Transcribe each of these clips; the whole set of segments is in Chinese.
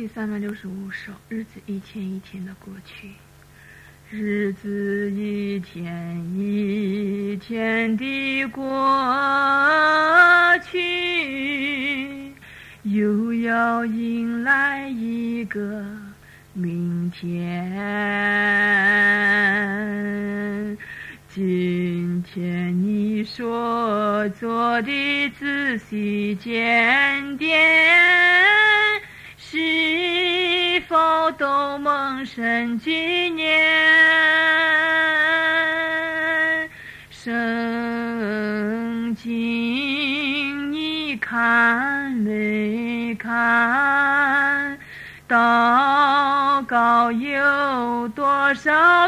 第365首，日子一天一天的过去，日子一天一天地过去，又要迎来一个明天。今天你所做的仔细检点，是否都蒙神纪念？圣经你看没看？祷告有多少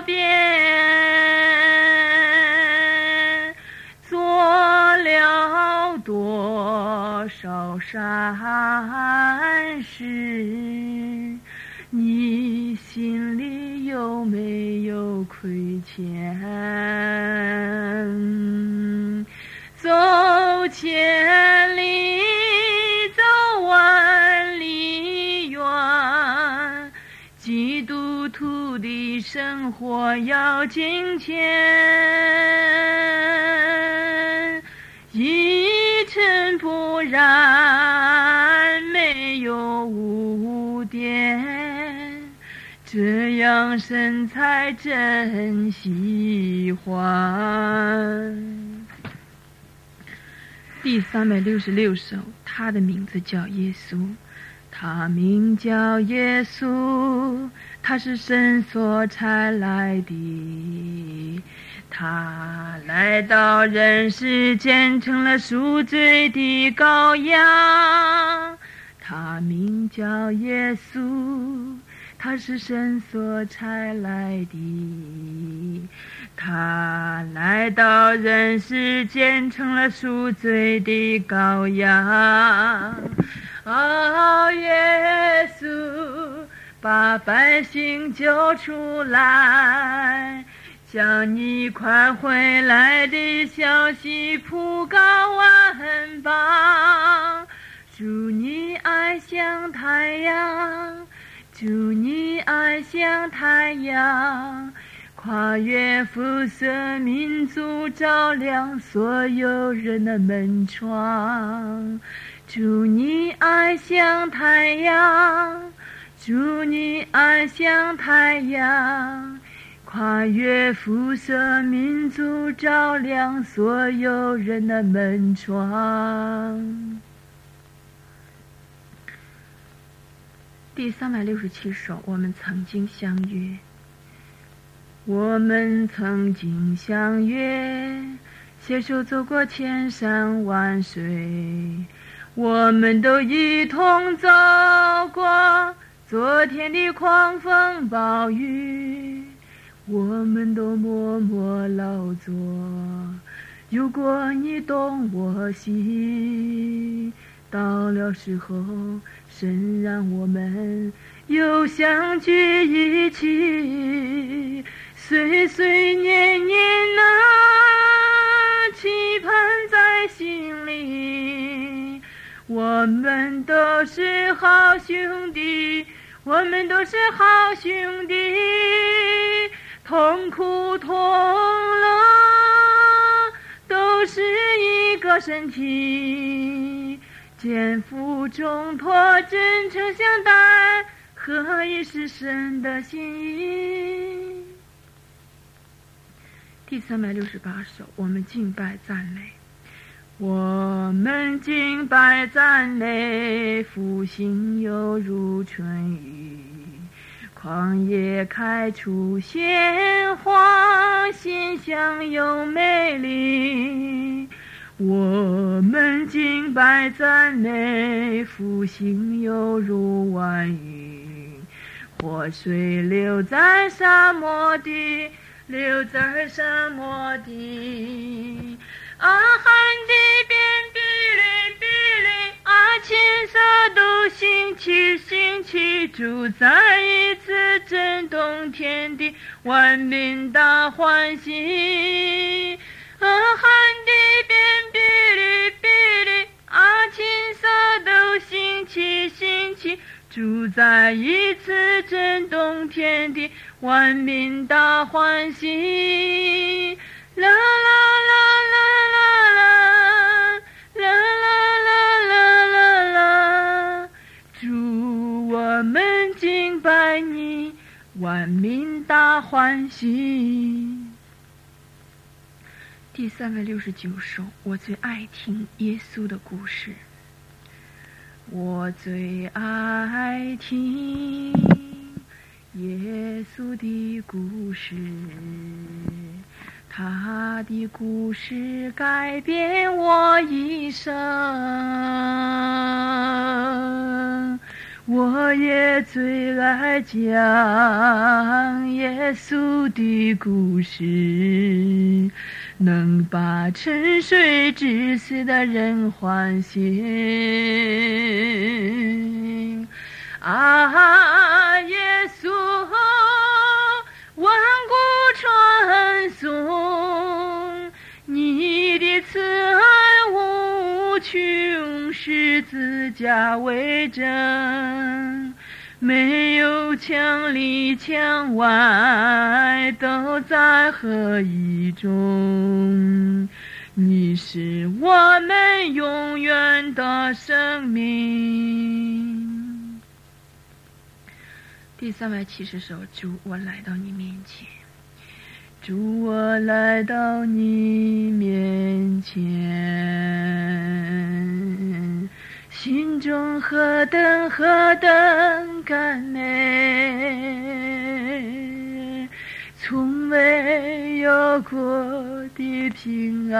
遍？做了多少善事？你心里有没有亏欠？走千里，走万里远，基督徒的生活要敬虔，一尘不染，没有污点，这样神才真喜欢。第366首，他的名字叫耶稣，他名叫耶稣，他是神所差来的，他来到人世间，成了赎罪的羔羊。他名叫耶稣，他是神所差来的，他来到人世间，成了赎罪的羔羊。耶稣把百姓救出来，将你快回来的消息普告万邦。祝你爱像太阳，祝你爱像太阳，跨越肤色民族，照亮所有人的门窗。祝你爱像太阳，祝你爱像太阳，跨越肤色民族，照亮所有人的门窗。第367首，我们曾经相约，我们曾经相约，携手走过千山万水，我们都一同走过昨天的狂风暴雨，我们都默默劳作，如果你懂我心，到了时候神让我们又相聚一起，岁岁年年期盼在心里，我们都是好兄弟，我们都是好兄弟，同苦同乐，都是一个身体，肩负重托，真诚相待，合一是神的心意。第368首，我们敬拜赞美，我们敬拜赞美，复兴犹如春雨，旷野开出鲜花，馨香又美丽。我们敬拜赞美，复兴犹如万云，活水流在沙漠地，流在沙漠地。汉地边比哩比哩，千色都兴起兴起，主再一次震动天地，万民大欢喜。汉地边比哩比哩，青色都兴起兴起， 主再一次震动天地，万民大欢喜。啦啦啦啦啦啦啦啦啦啦，主我们敬拜你，万民大欢喜。第369首，我最爱听耶稣的故事。我最爱听耶稣的故事，他的故事改变我一生。我也最爱讲耶稣的故事，能把沉睡至死的人唤醒。啊，耶稣，万古传颂，你的慈爱无穷，十字架为证，没有墙里墙外，都在合一中。你是我们永远的生命。第370首，主，我来到你面前。主，我来到你面前，心中何等何等感美，从未有过的平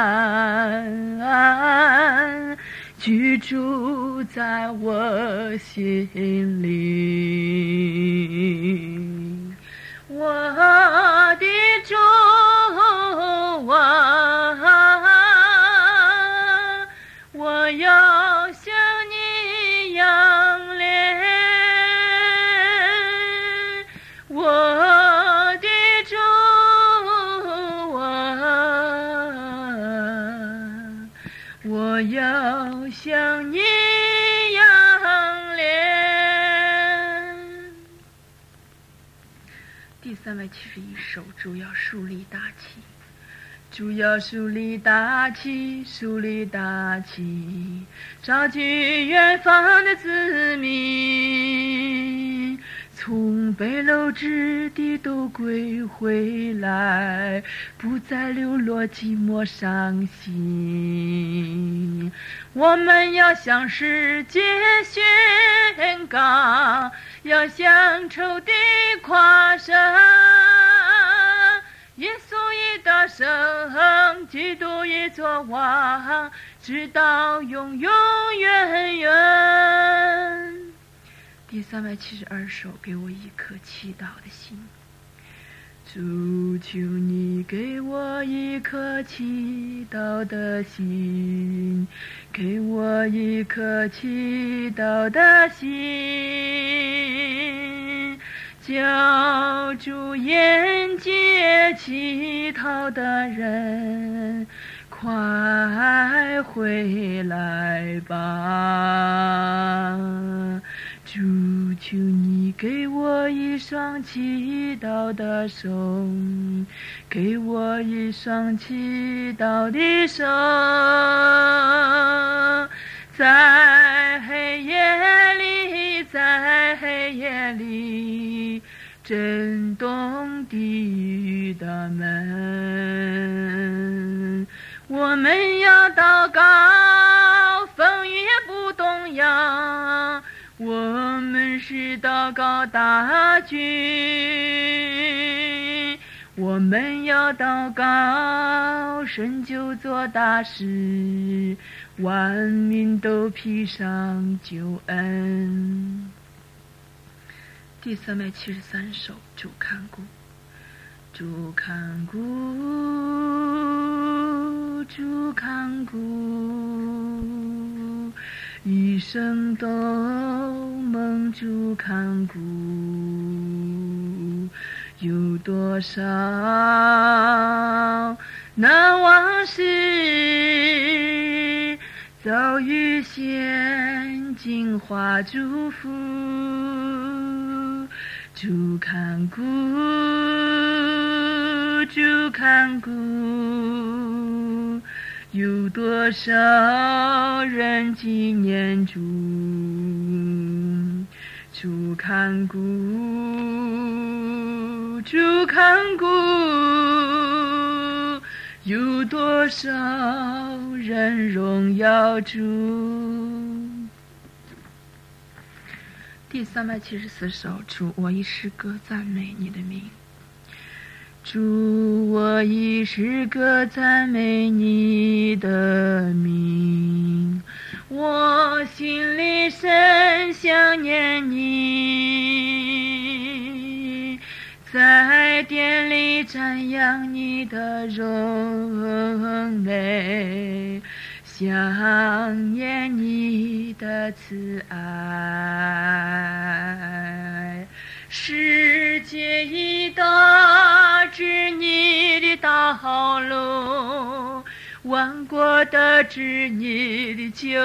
安，居住在我心里。我的主啊，我要向你仰脸。我的主啊，我要向你仰脸。第371首，主要树立大旗。主要树立大旗，树立大旗，召集远方的子民，从北楼之地都归回来，不再流落寂寞伤心。我们要向世界宣告，要向仇敌夸胜，耶稣已得胜，基督已作王，直到永永远远。第372首，给我一颗祈祷的心。主，求你给我一颗祈祷的心，给我一颗祈祷的心，叫主眼接乞讨的人快回来吧。主，求你给我一双祈祷的手，给我一双祈祷的手，在黑夜里，在黑夜里震动地狱的门。我们要祷告，风雨也不动摇，我们是祷告大军。我们要祷告，神就做大事，万民都披上救恩。第373首，主看顾。主看顾，主看顾，一生都蒙主看顾。有多少难忘事，早预先心花祝福，主看顾，主看顾，有多少人纪念主，主看顾，主看顾，有多少人荣耀主。第374首，主，我以诗歌赞美你的名。主，我以诗歌赞美你的名，我心里深想念你，在殿里瞻仰你的荣美，想念你的慈爱。世界已大知你的道路，万国得知你的救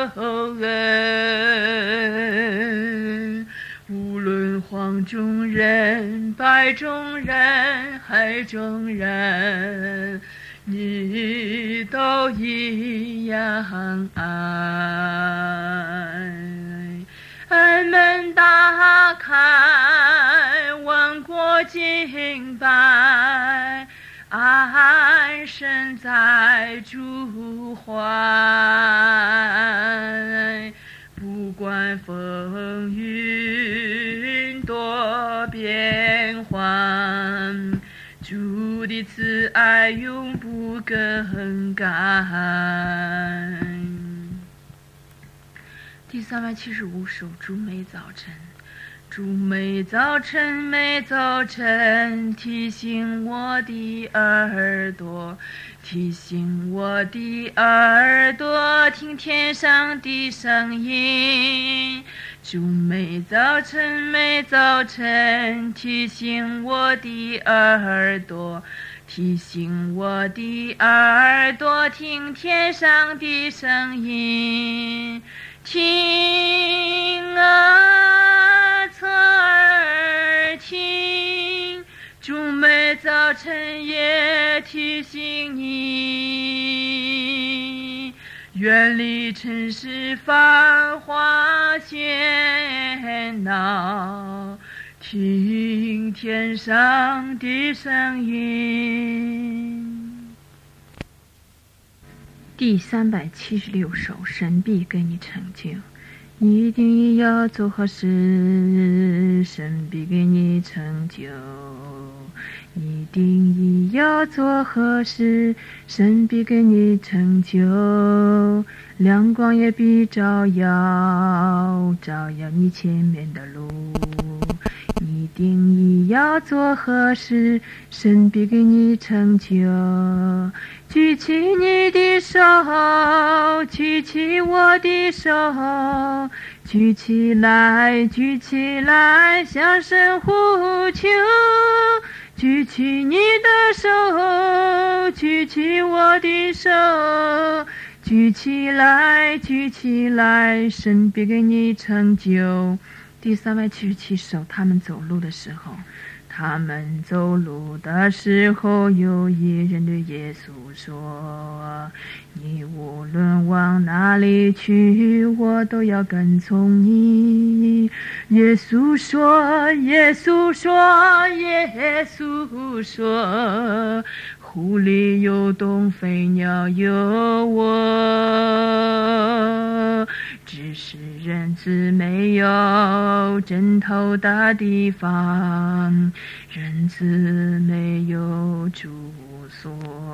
恩。无论黄种人、白种人、黑种人，你都一样爱。安门打开，万国敬拜，安身在主怀。不管风云多变幻，主的慈爱永不更改。第375首，主美早晨。主美早晨，美早晨，提醒我的耳朵，提醒我的耳朵，听天上的声音。主美早晨，美早晨，提醒我的耳朵，提醒我的耳朵，听天上的声音。听啊，侧耳听，主美早晨也提醒你，远离尘世繁华喧闹，听天上的声音。第376首，神必给你成就。你一定要做好事，神必给你成就。一定要做好事，神必给你成就。亮光也必照耀，照耀你前面的路。一定要做好事，神必给你成就。举起你的手，举起我的手，举起来，举起来，向神呼求。举起你的手，举起我的手，举起来，举起来，神必给你成就。第377首，他们走路的时候。他们走路的时候，有一人对耶稣说，你无论往哪里去，我都要跟从你。耶稣说，耶稣说，耶稣说，湖里有洞，飞鸟有窝，只是人子没有枕头的地方，人子没有住所。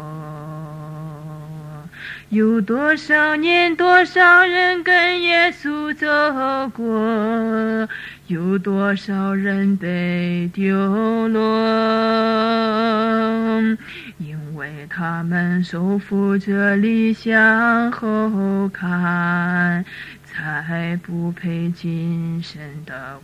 有多少年，多少人跟耶稣走过，有多少人被丢落，因为他们手扶着理想后看，才不配进神的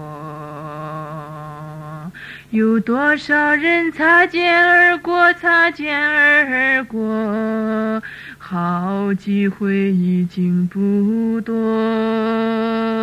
国。有多少人擦肩而过，擦肩而过，好机会已经不多。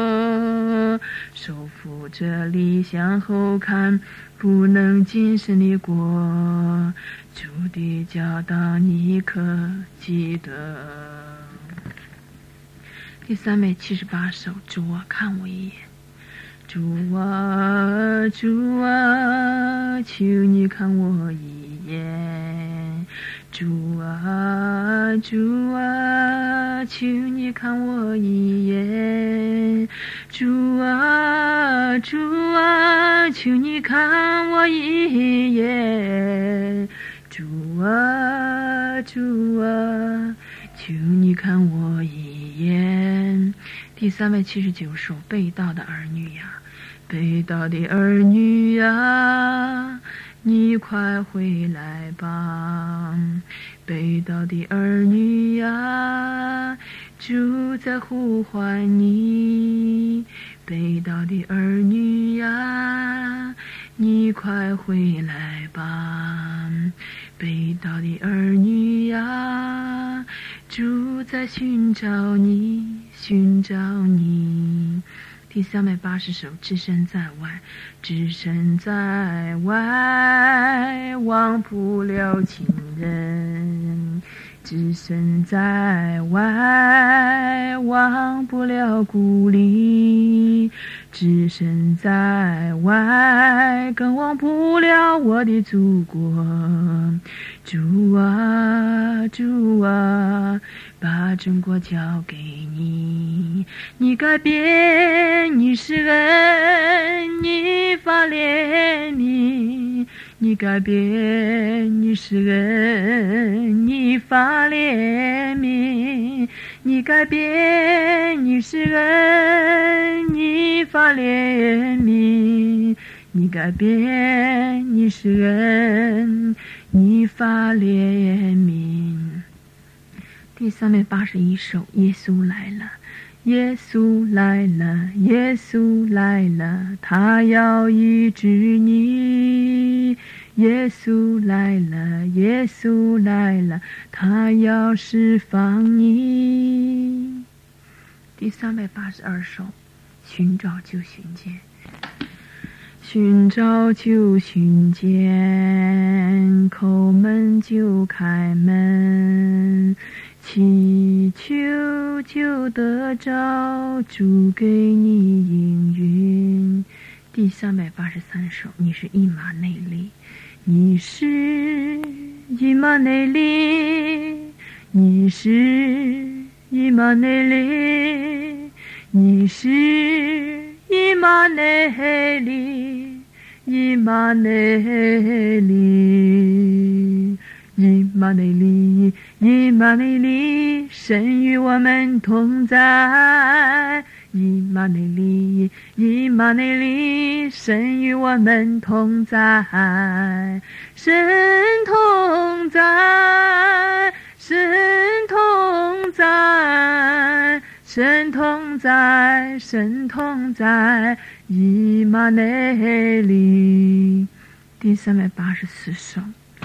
手扶着犁向后看，不能近身的过，主的教导你可记得。第378首，主啊，看我一眼。主啊，主啊，求你看我一眼。主啊，主啊，求你看我一眼。主啊，主啊，求你看我一眼。主啊，主啊，求你看我一眼。第379首，被盗的儿女呀，被盗的儿女呀，你快回来吧！被盗的儿女呀，主在呼唤你。被盗的儿女呀，你快回来吧！被盗的儿女呀，主在寻找你，寻找你。第380首，只身在外，只身在外，忘不了亲人。只身在外，忘不了故里。只身在外，更忘不了我的祖国。主啊，主啊，把中国交给你。你改变，你施恩，你发怜悯。你改变，你施恩，你发怜悯。你改变，你施恩，你发怜悯。你改变，你施恩，你发怜悯。第381首，耶稣来了。耶稣来了，耶稣来了，他要医治你。耶稣来了，耶稣来了，他要释放你。第382首，寻找就寻见。寻找就寻见，叩门就开门，祈求就得着，主给你应允。第383首，你是以马内利，你是以马内利，你是以马内利，你是以马内利，以马内利，以马内利，以马内利，神与我们同在。以马内利，以马内利，神与我们同在。神同在，神同在，神同在，神同在，以马内利。第384首，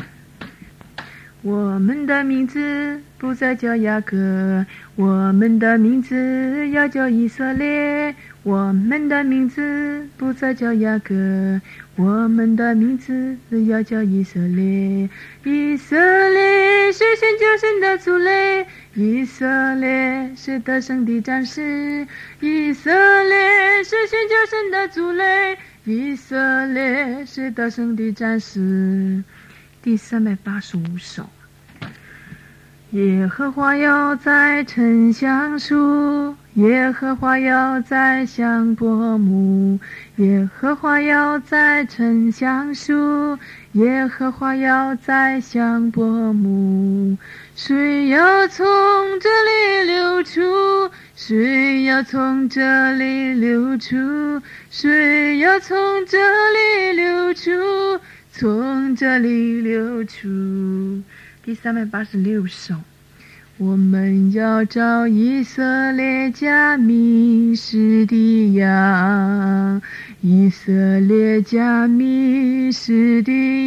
我们的名字不再叫雅各，我们的名字要叫以色列。我们的名字不再叫雅各，我们的名字要叫以色列。以色列是寻求神的族类，以色列是得胜的战士。以色列是寻求神的族类，以色列是得胜的战士。第385首，耶和华要在沉香树，耶和华要在香柏木，耶和华要在沉香树，耶和华要在香柏木。水要从这里流出，水要从这里流出，水要从这里流出，从这里流出。第386首，我们要照以色列家迷失的羊，以色列家迷失的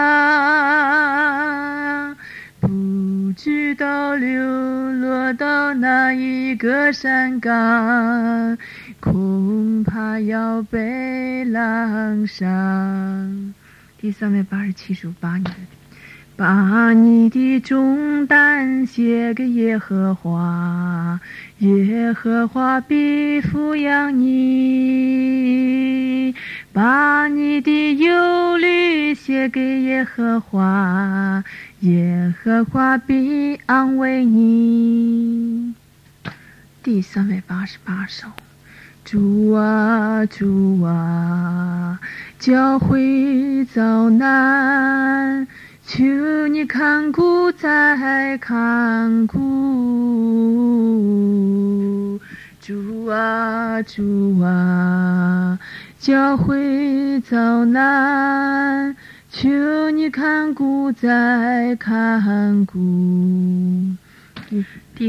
羊，不知道流落到哪一个山岗， 恐怕要被浪伤。第387首，把你的重担卸给耶和华，耶和华必抚养你。把你的忧虑卸给耶和华，耶和华必安慰你。第388首，主啊主啊，教会遭难，求你看顾再看顾。主啊主啊，教会遭难，求你看顾再看顾。第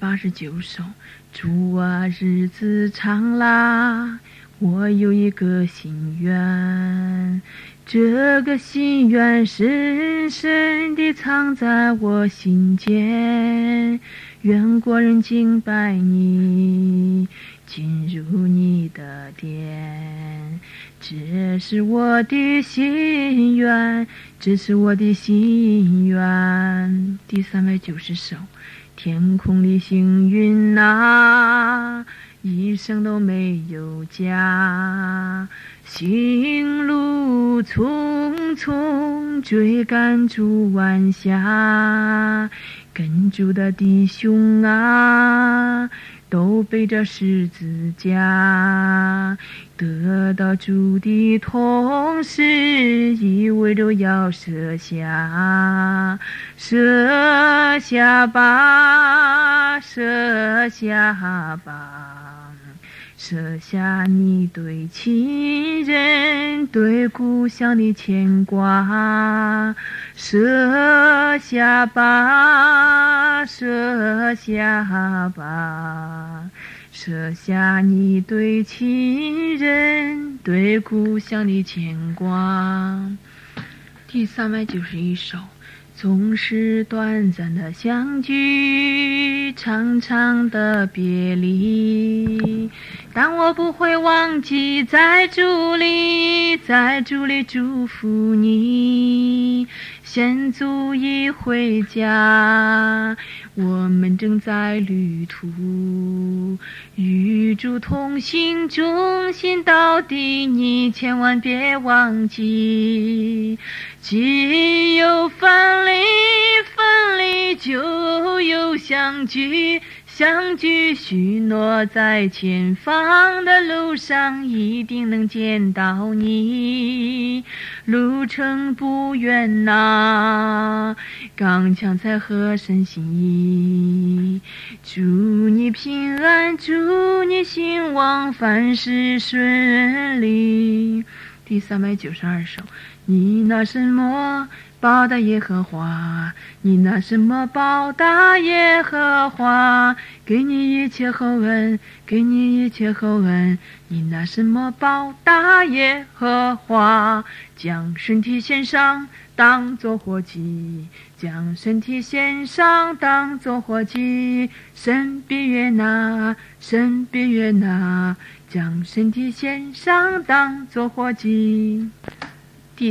389首，主啊日子长啦，我有一个心愿，这个心愿深深地藏在我心间，愿国人敬拜你，进入你的殿。这是我的心愿，这是我的心愿。第390首，天空里星云啊，一生都没有家，行路匆匆，追赶主晚霞，跟主的弟兄啊，都背着十字架，得到主的同时，一味都要舍下，舍下吧，舍下吧，舍下你对亲人对故乡的牵挂，舍下吧，舍下吧，舍下你对亲人对故乡的牵挂。第391首，总是短暂的相聚，长长的别离，但我不会忘记在主里祝福你，先足以回家，我们正在旅途，与主同行，忠心到底，你千万别忘记，既有分离就有相聚，相聚许诺在前方的路上一定能见到你，路程不远呐，刚强才合神心意，祝你平安，祝你兴旺，凡事顺利。第392首，你拿什么报答耶和华？你拿什么报答耶和华？给你一切厚恩，给你一切厚恩。你拿什么报答耶和华？将身体献上，当作活祭，将身体献上，当作活祭。神必悦纳，神必悦纳，将身体献上，当作活祭。第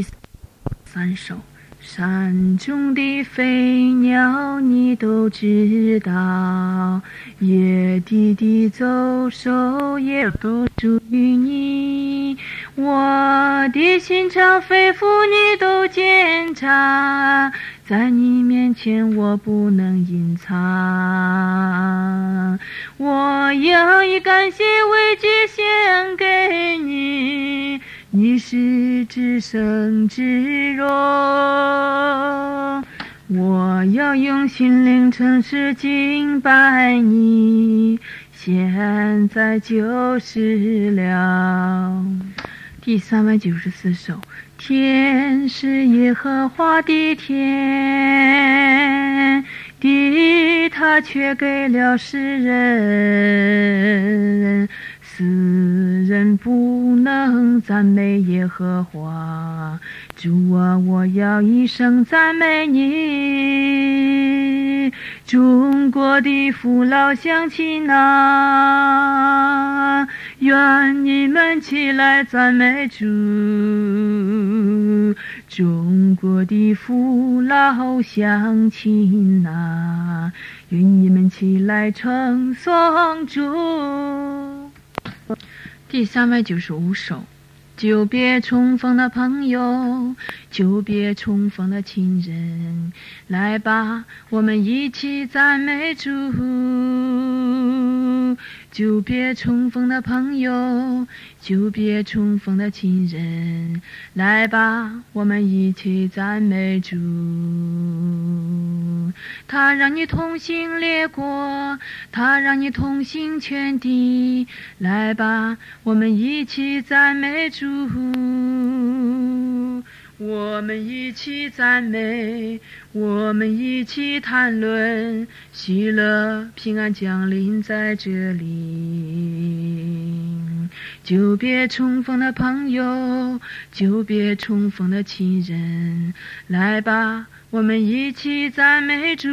3首，山中的飞鸟你都知道，野地的走兽也都属于你，我的心肠肺腑你都检查，在你面前我不能隐藏，我要以感谢为祭献给你，你是至圣至荣，我要用心灵诚实敬拜你，现在就是了。第394首，天是耶和华的天，地他却给了世人，世人不能赞美耶和华，主啊，我要一生赞美你。中国国的父老乡亲啊，愿你们起来赞美主。中国的父老乡亲啊，愿你们起来称颂主。第395首，久别重逢的朋友，久别重逢的亲人，来吧，我们一起赞美主。久别重逢的朋友，久别重逢的亲人，来吧，我们一起赞美主。他让你同行列国，他让你同行全地，来吧，我们一起赞美主。我们一起赞美，我们一起谈论，喜乐平安降临在这里。久别重逢的朋友，久别重逢的亲人，来吧，我们一起赞美主。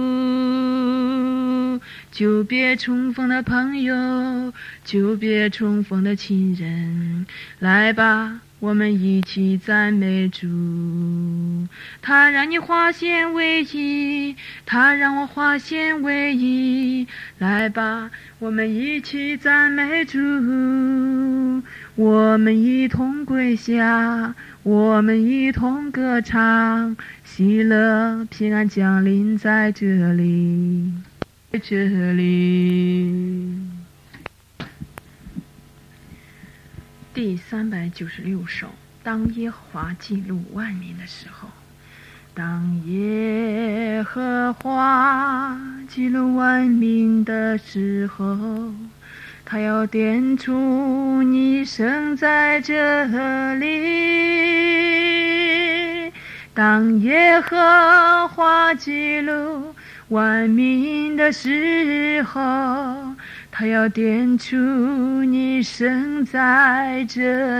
久别重逢的朋友，久别重逢的亲人，来吧，我们一起赞美主。他让你化险为夷，他让我化险为夷，来吧，我们一起赞美主。我们一同跪下，我们一同歌唱，喜乐平安降临在这里，在这里。第396首，当耶和华记录万民的时候。当耶和华记录万民的时候，他要点出你生在这里。当耶和华记录万民的时候，他要点出你生在这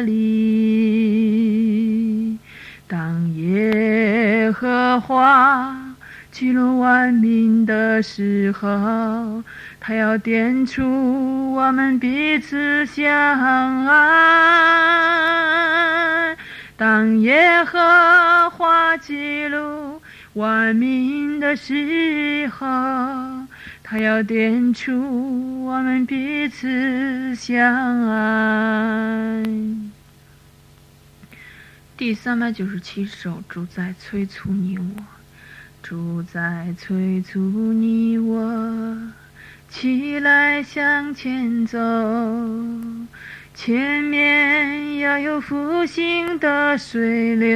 里。当耶和华记录万民的时候，他要点出我们彼此相爱。当耶和华记录万民的时候，他要点出我们彼此相爱。第397首，主在催促你我，主在催促你我，起来向前走，前面要有复兴的水流，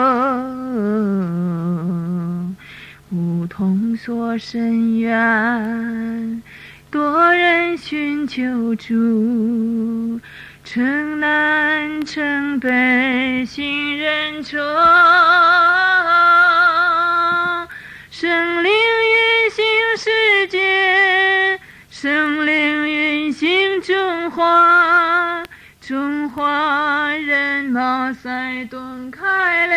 梧桐所深渊，多人寻求主，城南城北行人中，圣灵运行世界，圣灵运行中华，中华人马赛顿开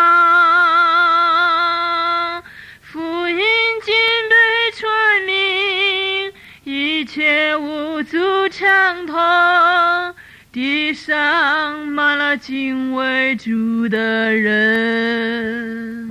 了，福音尽被传明，一切无阻畅通，地上满了敬畏主的人。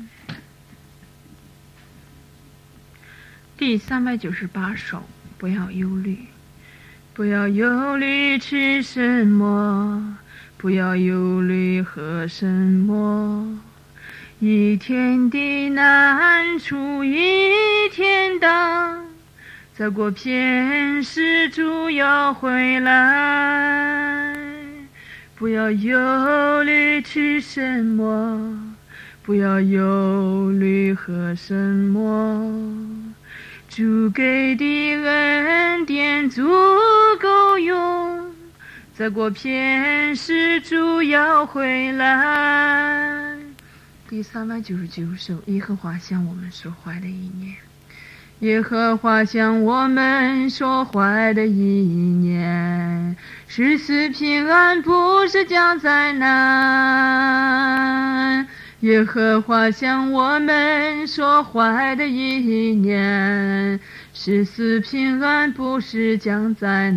第398首，不要忧虑，不要忧虑吃什么，不要忧虑喝什么，一天的难处一天当，再过片时主要回来。不要忧虑吃什么，不要忧虑喝什么，主给的恩典足够用，再过片时主要回来。第399首，耶和华向我们说坏的意念，耶和华向我们说坏的意念，是使平安，不是降灾难， 耶和华向我们说坏的意念，是死平安，不是降灾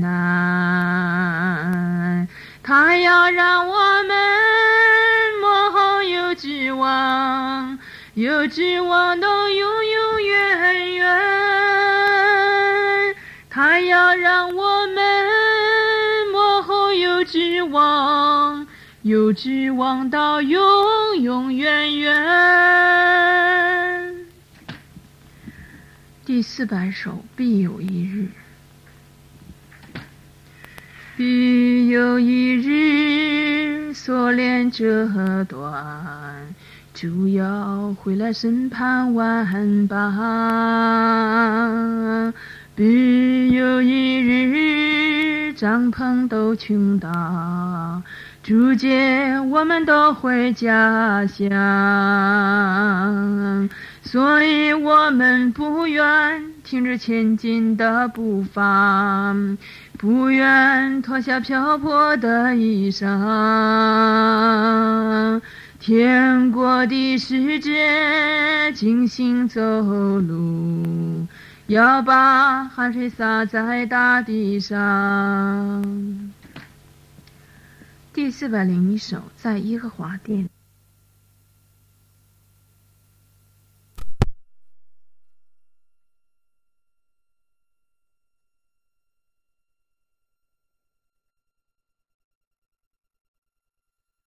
难。他要让我们幕后有指望，有指望到永永远远。他要让我们幕后有指望，有指望到永永远远。第400首，必有一日。必有一日，锁链折断，主要回来审判万邦。必有一日，帐篷都倾倒，主接我们都回家乡。所以我们不愿停止前进的步伐，不愿脱下漂泊的衣裳。天国的使者尽心走路，要把汗水洒在大地上。第401首，在耶和华殿里。